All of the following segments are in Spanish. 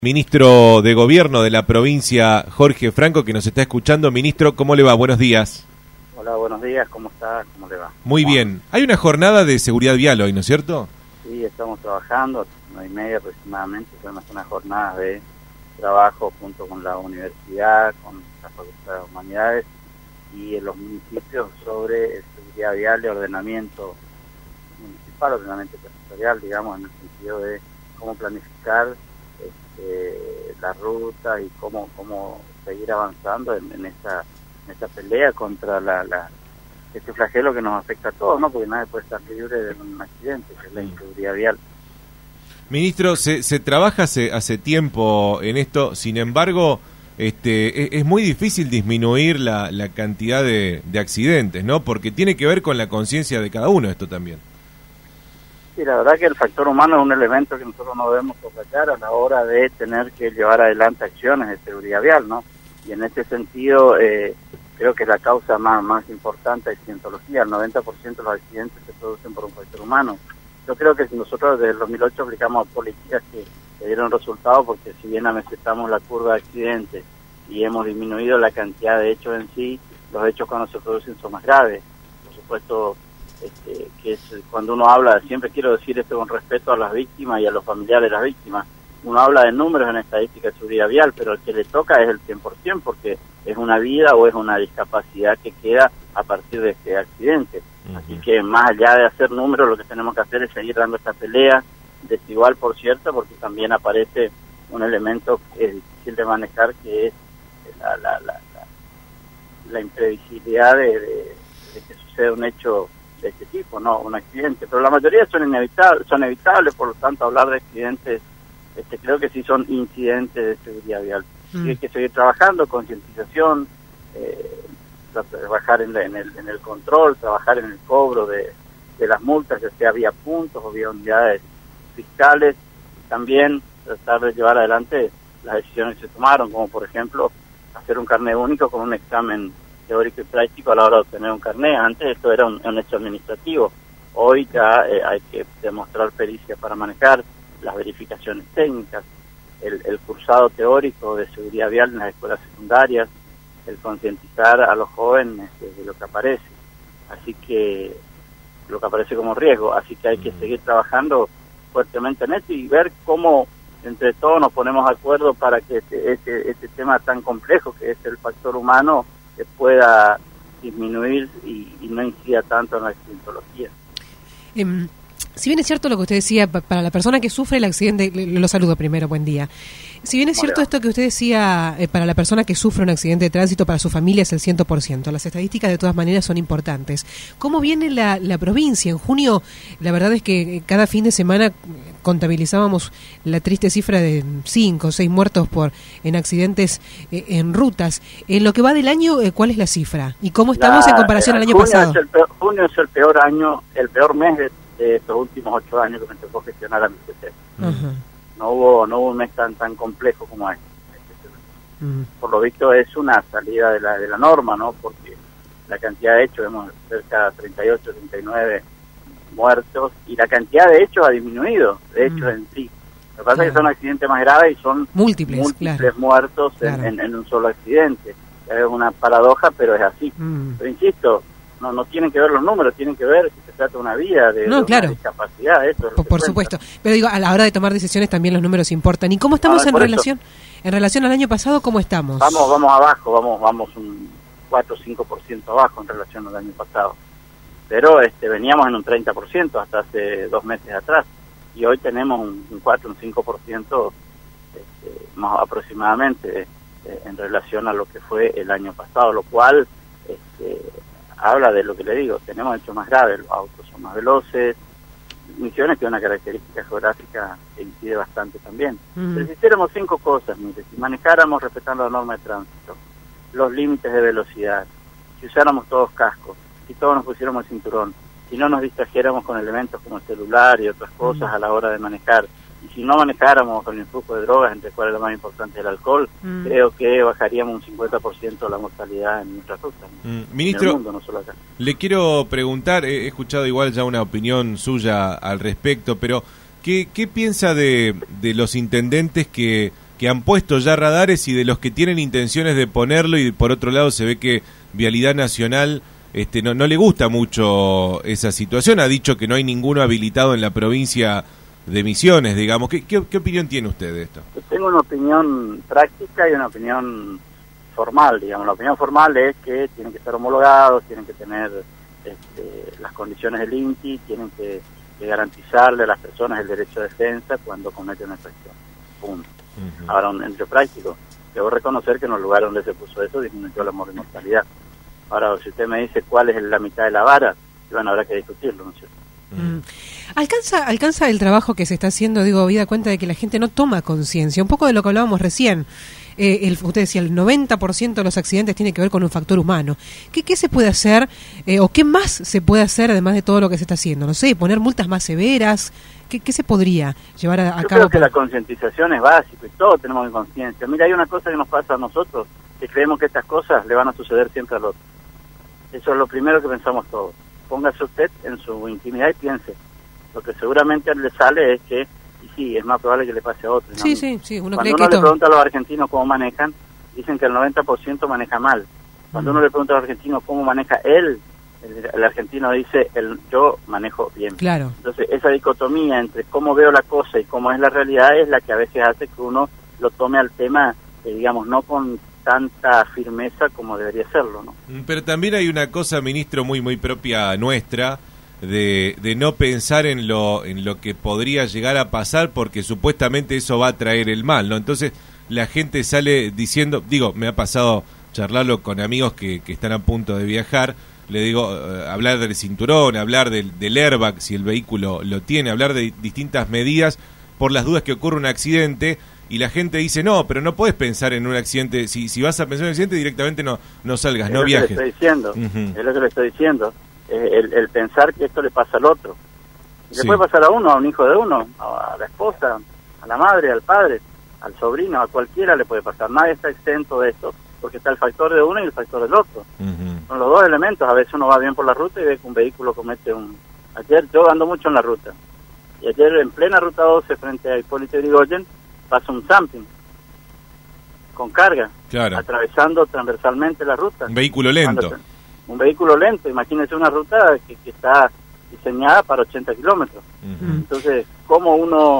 Ministro de Gobierno de la provincia, Jorge Franco, que nos está escuchando. Ministro, ¿cómo le va? Buenos días. Hola, buenos días, ¿cómo está? ¿Cómo le va? Muy bien. Hay una jornada de seguridad vial hoy, ¿no es cierto? Sí, estamos trabajando, 9:30 aproximadamente, son unas jornadas de trabajo junto con la universidad, con la Facultad de Humanidades y en los municipios sobre seguridad vial y ordenamiento municipal, ordenamiento territorial, digamos, en el sentido de cómo planificar la ruta y cómo seguir avanzando en esta pelea contra este flagelo que nos afecta a todos, ¿no? Porque nadie puede estar libre de un accidente, que es la inseguridad vial. Ministro, se trabaja hace tiempo en esto, sin embargo, es muy difícil disminuir la cantidad de accidentes, ¿no? Porque tiene que ver con la conciencia de cada uno esto también. Sí, la verdad que el factor humano es un elemento que nosotros no debemos soslayar a la hora de tener que llevar adelante acciones de seguridad vial, ¿no? Y en este sentido, creo que la causa más importante es accidentología. El 90% de los accidentes se producen por un factor humano. Yo creo que nosotros desde el 2008 aplicamos políticas que dieron resultados, porque si bien amesetamos la curva de accidentes y hemos disminuido la cantidad de hechos en sí, los hechos cuando se producen son más graves. Por supuesto, que es cuando uno habla, siempre quiero decir esto con respeto a las víctimas y a los familiares de las víctimas, uno habla de números en estadística de seguridad vial, pero el que le toca es el 100%, porque es una vida o es una discapacidad que queda a partir de este accidente. Así que más allá de hacer números, lo que tenemos que hacer es seguir dando esta pelea, desigual por cierto, porque también aparece un elemento que es difícil de manejar, que es la imprevisibilidad de que suceda un hecho de este tipo, no un accidente, pero la mayoría son evitables, por lo tanto hablar de accidentes creo que sí son incidentes de seguridad vial. Y hay que seguir trabajando, concientización, trabajar en el control, trabajar en el cobro de las multas, ya sea vía puntos o vía unidades fiscales, también tratar de llevar adelante las decisiones que se tomaron, como por ejemplo hacer un carnet único con un examen teórico y práctico a la hora de obtener un carnet. Antes esto era un hecho administrativo, hoy ya hay que demostrar pericia para manejar, las verificaciones técnicas, el cursado teórico de seguridad vial en las escuelas secundarias, el concientizar a los jóvenes de lo que aparece, así que lo que aparece como riesgo, así que hay que seguir trabajando fuertemente en esto y ver cómo entre todos nos ponemos de acuerdo para que este tema tan complejo que es el factor humano pueda disminuir y no incida tanto en la accidentología. Si bien es cierto lo que usted decía, para la persona que sufre el accidente, lo saludo primero, buen día. Si bien es cierto esto que usted decía, para la persona que sufre un accidente de tránsito, para su familia es el 100%. Las estadísticas de todas maneras son importantes. ¿Cómo viene la provincia? En junio, la verdad es que cada fin de semana contabilizábamos la triste cifra de 5 o 6 muertos en accidentes en rutas. En lo que va del año, ¿cuál es la cifra? ¿Y cómo estamos en comparación al año pasado? Junio es el peor año, el peor mes de estos últimos 8 años que me tocó gestionar a mi CT. No hubo un mes tan complejo como este. Por lo visto es una salida de la norma, ¿no? Porque la cantidad de hechos, vemos cerca de 38, 39 muertos, y la cantidad de hechos ha disminuido, de hechos en sí. Lo que pasa es que son accidentes más graves y son múltiples claro. Muertos en un solo accidente. Es una paradoja, pero es así. Pero insisto, no tienen que ver los números, tienen que ver si se trata de una vida, de una discapacidad. Eso es por supuesto. Pero digo, a la hora de tomar decisiones también los números importan. ¿Y cómo estamos en relación al año pasado? ¿Cómo estamos? Vamos abajo, vamos un 4 o 5% abajo en relación al año pasado. Pero veníamos en un 30% hasta hace 2 meses atrás. Y hoy tenemos un 4 o un 5% más aproximadamente en relación a lo que fue el año pasado, lo cual habla de lo que le digo, tenemos hechos más graves, los autos son más veloces, Misiones tiene una característica geográfica que incide bastante también. Pero si hiciéramos 5 cosas, mire, si manejáramos respetando la norma de tránsito, los límites de velocidad, si usáramos todos cascos, si todos nos pusiéramos el cinturón, si no nos distrajéramos con elementos como el celular y otras cosas a la hora de manejar, y si no manejáramos con el influjo de drogas, entre cuales lo más importante es el alcohol, creo que bajaríamos un 50% la mortalidad en nuestras rutas. Ministro, en el mundo, no solo acá. Le quiero preguntar, he escuchado igual ya una opinión suya al respecto, pero ¿qué piensa de los intendentes que que han puesto ya radares y de los que tienen intenciones de ponerlo, y por otro lado se ve que Vialidad Nacional no le gusta mucho esa situación. Ha dicho que no hay ninguno habilitado en la provincia de Misiones, digamos. ¿Qué opinión tiene usted de esto? Yo tengo una opinión práctica y una opinión formal, digamos. La opinión formal es que tienen que estar homologados, tienen que tener las condiciones del INTI, tienen que garantizarle a las personas el derecho de defensa cuando cometen una infracción. Punto. Ahora, un hecho práctico, debo reconocer que en los lugares donde se puso eso disminuyó la mortalidad. Ahora, si usted me dice cuál es la mitad de la vara, bueno, habrá que discutirlo, ¿no es cierto? ¿Alcanza el trabajo que se está haciendo, digo, vida cuenta de que la gente no toma conciencia? Un poco de lo que hablábamos recién. Usted decía, el 90% de los accidentes tiene que ver con un factor humano. ¿Qué se puede hacer o qué más se puede hacer además de todo lo que se está haciendo? No sé, poner multas más severas. ¿Qué se podría llevar a cabo? Yo creo que la concientización es básica y todos tenemos conciencia. Mira, hay una cosa que nos pasa a nosotros, que creemos que estas cosas le van a suceder siempre al otro. Eso es lo primero que pensamos todos. Póngase usted en su intimidad y piense. Lo que seguramente le sale es que, y sí, es más probable que le pase a otro. Sí, ¿no? sí, Cuando uno le pregunta a los argentinos cómo manejan, dicen que el 90% maneja mal. Cuando uno le pregunta a los argentinos cómo maneja él, el argentino dice, yo manejo bien. Claro. Entonces, esa dicotomía entre cómo veo la cosa y cómo es la realidad es la que a veces hace que uno lo tome al tema, digamos, no con tanta firmeza como debería serlo, ¿no? Pero también hay una cosa, ministro, muy propia nuestra, de no pensar en lo que podría llegar a pasar, porque supuestamente eso va a traer el mal, ¿no? Entonces la gente sale diciendo, me ha pasado charlarlo con amigos que están a punto de viajar, le digo, hablar del cinturón, hablar del airbag, si el vehículo lo tiene, hablar de distintas medidas por las dudas que ocurre un accidente. Y la gente dice, no, pero no puedes pensar en un accidente. Si vas a pensar en un accidente, directamente no salgas, no viajes. Es lo que le estoy diciendo. Es lo que le estoy diciendo. El pensar que esto le pasa al otro. Y le puede pasar a uno, a un hijo de uno, a la esposa, a la madre, al padre, al sobrino, a cualquiera le puede pasar. Nadie está exento de esto, porque está el factor de uno y el factor del otro. Son los dos elementos. A veces uno va bien por la ruta y ve que un vehículo comete Ayer, yo ando mucho en la ruta. Y ayer, en plena ruta 12, frente a Hipólito Yrigoyen, pasa un Zamping con carga, claro, atravesando transversalmente la ruta. Un vehículo lento. Un vehículo lento, imagínese una ruta que está diseñada para 80 kilómetros. Entonces, ¿cómo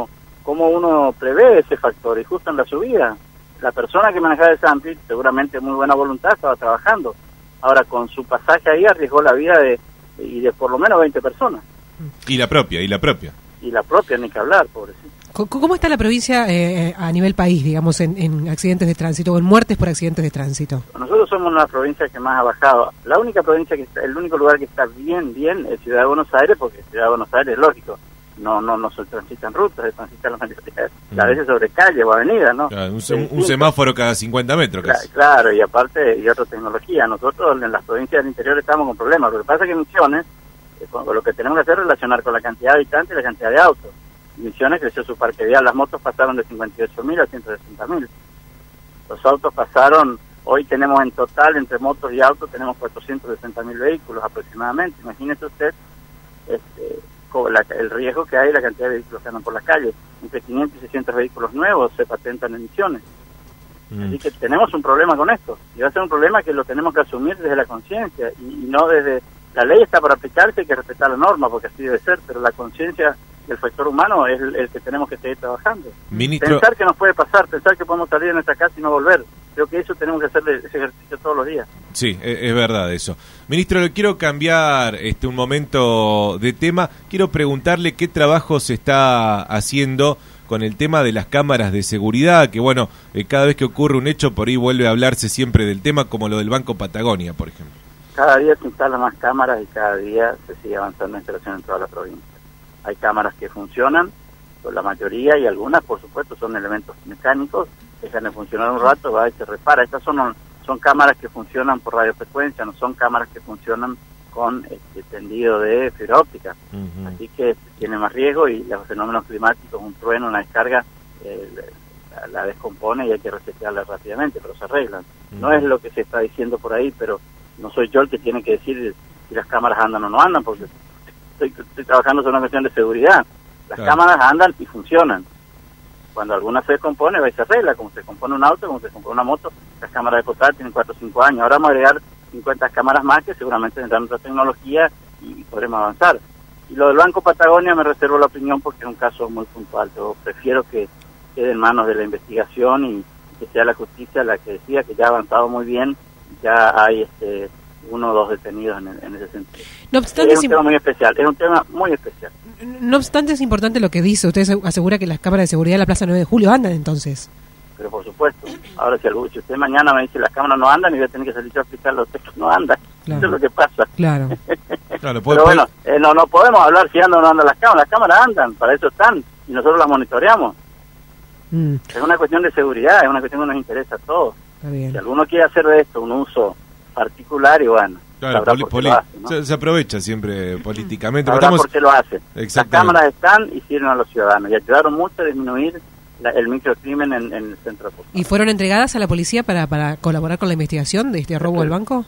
uno prevé ese factor? Y justo en la subida, la persona que manejaba el Zamping, seguramente muy buena voluntad, estaba trabajando. Ahora, con su pasaje ahí, arriesgó la vida de por lo menos 20 personas. Y la propia. Y la propia, ni que hablar, pobrecito. ¿Cómo está la provincia a nivel país, digamos, en accidentes de tránsito o en muertes por accidentes de tránsito? Nosotros somos la provincia que más ha bajado. La única provincia el único lugar que está bien es Ciudad de Buenos Aires, porque Ciudad de Buenos Aires, lógico, no se transitan rutas, se transitan a veces sobre calle o avenida, ¿no? Claro, un semáforo cada 50 metros. Claro, y aparte, y otra tecnología. Nosotros en las provincias del interior estamos con problemas. Lo que pasa es que en Misiones, lo que tenemos que hacer es relacionar con la cantidad de habitantes y la cantidad de autos. Misiones creció su parque vial, las motos pasaron de 58.000 a 160.000. Los autos pasaron, hoy tenemos en total, entre motos y autos, tenemos 460.000 vehículos aproximadamente. Imagínese usted el riesgo que hay, la cantidad de vehículos que andan por las calles. Entre 500 y 600 vehículos nuevos se patentan en Misiones. Así que tenemos un problema con esto. Y va a ser un problema que lo tenemos que asumir desde la conciencia y no desde... La ley está para aplicarse, hay que respetar la norma, porque así debe ser, pero la conciencia del factor humano es el que tenemos que seguir trabajando. Ministro... Pensar que nos puede pasar, pensar que podemos salir de nuestra casa y no volver. Creo que eso tenemos que hacer ese ejercicio todos los días. Sí, es verdad eso. Ministro, le quiero cambiar un momento de tema. Quiero preguntarle qué trabajo se está haciendo con el tema de las cámaras de seguridad, que bueno, cada vez que ocurre un hecho por ahí vuelve a hablarse siempre del tema, como lo del Banco Patagonia, por ejemplo. Cada día se instalan más cámaras y cada día se sigue avanzando en instalación en toda la provincia. Hay cámaras que funcionan, pues la mayoría, y algunas, por supuesto, son elementos mecánicos, dejan de funcionar un rato, va y se repara. Estas son cámaras que funcionan por radiofrecuencia, no son cámaras que funcionan con tendido de fibra óptica. Así que tiene más riesgo y los fenómenos climáticos, un trueno, una descarga, la descompone y hay que resetearla rápidamente, pero se arreglan. No es lo que se está diciendo por ahí, pero no soy yo el que tiene que decir si las cámaras andan o no andan, porque estoy trabajando sobre una cuestión de seguridad. Las cámaras andan y funcionan. Cuando alguna se descompone, va y se arregla, como se compone un auto, como se compone una moto. Las cámaras de postal tienen 4 o 5 años. Ahora vamos a agregar 50 cámaras más que seguramente tendrán otra tecnología y podremos avanzar. Y lo del Banco Patagonia me reservo la opinión porque es un caso muy puntual. Yo prefiero que quede en manos de la investigación y que sea la justicia la que decida, que ya ha avanzado muy bien, ya hay 1 o 2 detenidos en ese sentido. No obstante, es un tema muy especial, es un tema muy especial. No obstante, es importante lo que dice. Usted asegura que las cámaras de seguridad de la Plaza 9 de Julio andan entonces. Pero por supuesto. Ahora, si usted mañana me dice las cámaras no andan, y voy a tener que salir yo a explicarle a usted que no andan. Claro. Eso es lo que pasa. Claro. Claro, pero bueno, no podemos hablar si andan o no andan las cámaras andan, para eso están, y nosotros las monitoreamos. Es una cuestión de seguridad, es una cuestión que nos interesa a todos. Si alguno quiere hacer de esto un uso particular, y bueno, claro, lo hace, ¿no? se aprovecha siempre políticamente. Sabrá por qué lo hace. Las cámaras están y sirven a los ciudadanos y ayudaron mucho a disminuir el microcrimen en el centro. ¿Y fueron entregadas a la policía para colaborar con la investigación de este robo al banco?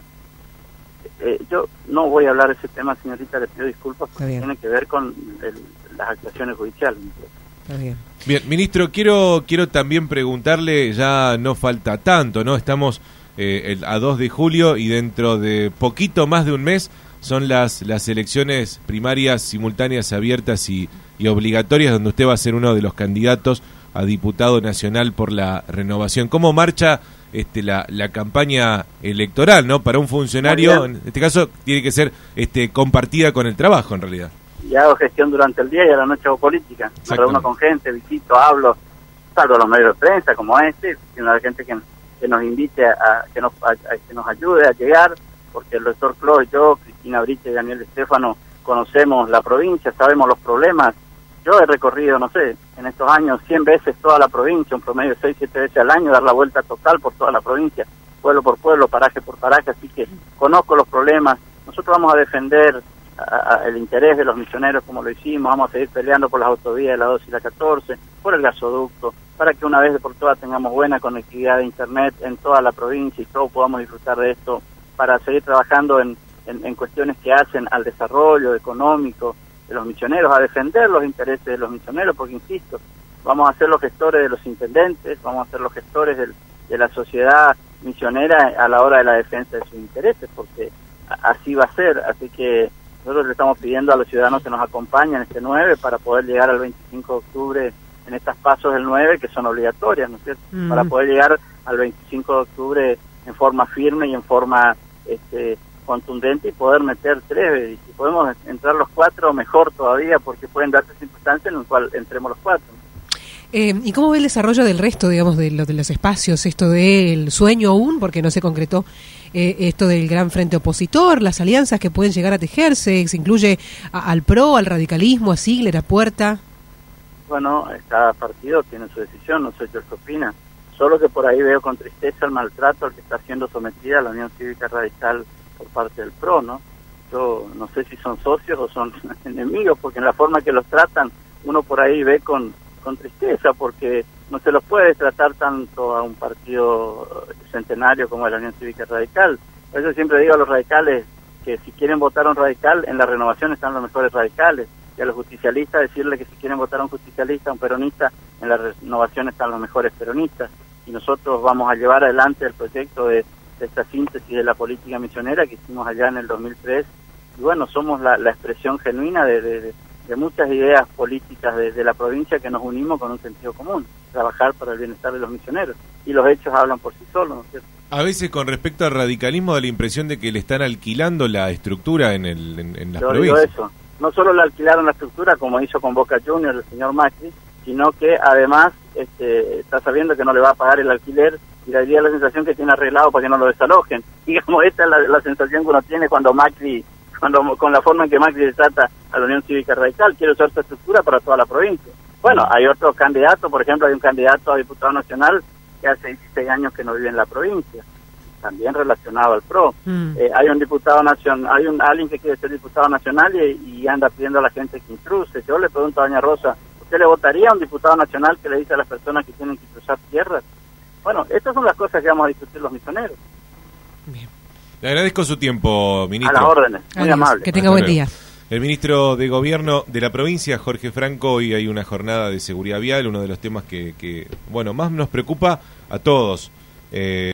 Yo no voy a hablar de ese tema, señorita, le pido disculpas porque tiene que ver con las actuaciones judiciales. Está bien. Bien, ministro, quiero también preguntarle, ya no falta tanto, ¿no? Estamos a 2 de julio y dentro de poquito más de un mes son las elecciones primarias simultáneas, abiertas y obligatorias, donde usted va a ser uno de los candidatos a diputado nacional por la renovación. ¿Cómo marcha la campaña electoral, ¿no? Para un funcionario, en este caso, tiene que ser compartida con el trabajo, en realidad. Y hago gestión durante el día y a la noche hago política. Me reúno con gente, visito, hablo, salgo a los medios de prensa como sino a la gente que nos invite a que nos ayude a llegar, porque el doctor Clos, yo, Cristina Briche y Daniel Estefano conocemos la provincia, sabemos los problemas. Yo he recorrido, no sé, en estos años 100 veces toda la provincia, un promedio de 6-7 veces al año, dar la vuelta total por toda la provincia, pueblo por pueblo, paraje por paraje, así que conozco los problemas. Nosotros vamos a defender el interés de los misioneros como lo hicimos, vamos a seguir peleando por las autovías de la 2 y la 14, por el gasoducto, para que una vez por todas tengamos buena conectividad de internet en toda la provincia y todos podamos disfrutar de esto, para seguir trabajando en cuestiones que hacen al desarrollo económico de los misioneros, a defender los intereses de los misioneros, porque insisto, vamos a ser los gestores de los intendentes, vamos a ser los gestores de la sociedad misionera a la hora de la defensa de sus intereses, porque así va a ser. Así que nosotros le estamos pidiendo a los ciudadanos que nos acompañen este 9 para poder llegar al 25 de octubre en estas pasos del 9 que son obligatorias, ¿no es cierto? Para poder llegar al 25 de octubre en forma firme y en forma contundente y poder meter 3, y si podemos entrar los 4 mejor todavía, porque pueden darse circunstancias en las cuales entremos los 4. ¿Y cómo ve el desarrollo del resto, digamos, de los espacios, esto del sueño aún, porque no se concretó, esto del gran frente opositor, las alianzas que pueden llegar a tejerse, se incluye al PRO, al radicalismo, a Sigler, a Puerta? Bueno, cada partido tiene su decisión, no sé yo qué opina, solo que por ahí veo con tristeza el maltrato al que está siendo sometida la Unión Cívica Radical por parte del PRO, ¿no? Yo no sé si son socios o son enemigos, porque en la forma que los tratan, uno por ahí ve con tristeza, porque no se los puede tratar tanto a un partido centenario como la Unión Cívica Radical. Por eso siempre digo a los radicales que si quieren votar a un radical, en la renovación están los mejores radicales, y a los justicialistas decirle que si quieren votar a un justicialista, a un peronista, en la renovación están los mejores peronistas, y nosotros vamos a llevar adelante el proyecto de esta síntesis de la política misionera que hicimos allá en el 2003, y bueno, somos la expresión genuina de muchas ideas políticas de la provincia que nos unimos con un sentido común, trabajar para el bienestar de los misioneros, y los hechos hablan por sí solos, ¿no es cierto? A veces con respecto al radicalismo da la impresión de que le están alquilando la estructura en las provincias. Digo eso, no solo le alquilaron la estructura como hizo con Boca Juniors el señor Macri, sino que además está sabiendo que no le va a pagar el alquiler y le daría la sensación que tiene arreglado para que no lo desalojen. Digamos, esta es la sensación que uno tiene cuando con la forma en que Macri trata a la Unión Cívica Radical, quiere usar esta estructura para toda la provincia. Bueno, hay otros candidatos, por ejemplo, hay un candidato a diputado nacional que hace 16 años que no vive en la provincia, también relacionado al PRO. Hay un diputado nacional, alguien que quiere ser diputado nacional y anda pidiendo a la gente que intruse. Yo le pregunto a doña Rosa, ¿usted le votaría a un diputado nacional que le dice a las personas que tienen que cruzar tierras? Bueno, estas son las cosas que vamos a discutir los misioneros. Bien. Le agradezco su tiempo, ministro. A las órdenes, muy amable. Que tenga buen día. El ministro de Gobierno de la provincia, Jorge Franco, hoy hay una jornada de seguridad vial, uno de los temas que bueno, más nos preocupa a todos.